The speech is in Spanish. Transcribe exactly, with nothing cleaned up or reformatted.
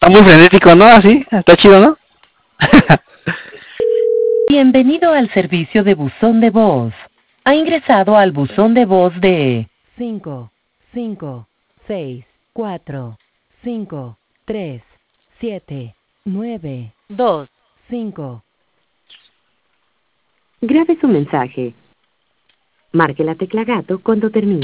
Está muy frenético, ¿no? Así, está chido, ¿no? Bienvenido al servicio de buzón de voz. Ha ingresado al buzón de voz de cinco, cinco, seis, cuatro, cinco, tres, siete, nueve, dos, cinco. Grabe su mensaje. Marque la tecla gato cuando termine.